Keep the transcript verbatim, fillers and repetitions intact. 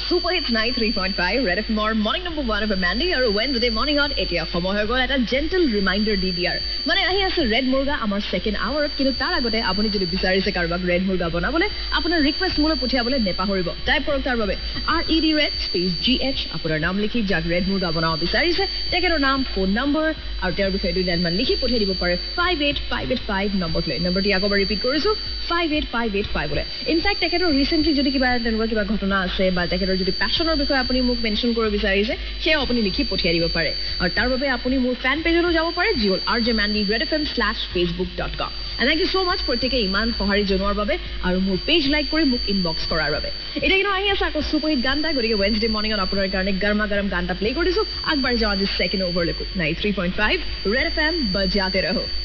Super Hits ninety-three point five Red F M or morning number one of Mandy or Wednesday morning on etia সময় হৈ গ'ল এটা gentle reminder দি দিয়াৰ মানে আহি আছে ৰেড মুৰ্গা আমাৰ সেকেন্ড আৱাৰত কিন্তু তাৰ আগতে আপুনি যদি বিচাৰিছে কাৰোবাক ৰেড মুৰ্গা বনাবলৈ আপোনাৰ ৰিকুৱেষ্ট মোলৈ পঠিয়াবলৈ নেপাহৰিব টাইপ কৰক তাৰ বাবে R E D red space G H আপোনাৰ নাম লিখি যাক ৰেড মুৰ্গা বনাব বিচাৰিছে তেখেতৰ নাম ফোন নম্বৰ আৰু তেওঁৰ বিষয়ে দুই লাইনমান লিখি পঠিয়াই দিব পাৰে five eight five eight five নম্বৰটোলৈ নম্বৰটি আকৌ ৰিপিট কৰিছো five eight five eight five লৈ ইনফেক্ট তেখেতৰ ৰিসেন্টলি যদি কিবা তেনেকুৱা কিবা ঘটনা আছে বা তেখেতৰ যদি প্যাশনৰ বিষয়ে আপুনি মোক মেনশন কৰিব বিচাৰিছে সেই আপুনি লিখি পঠিয়াই দিব পাৰে আৰু তাৰ বাবে আপুনি মোৰ ফ্যান পেজলৈ যাব পাৰে জিঅল r j mandy red f m slash facebook dot com and thank you so much প্ৰত্যেকে ইমান সহাৰি জনোৱাৰ বাবে আৰু মোৰ পেজ লাইক কৰি মোক ইনবক্স কৰাৰ বাবে এটা কিন্তু আহি আছে আকৌ সুপাৰ হিট গানটা গতিকে ওয়েডনেসডে মৰ্নিং অন আপোনাৰ কাৰণে গৰমা গৰম গানটা প্লে কৰিছো আগবাৰ যাওঁ আজি সেকেন্ড ওভাৰ লৈকো ninety-three point five red f m বজাতে ৰহো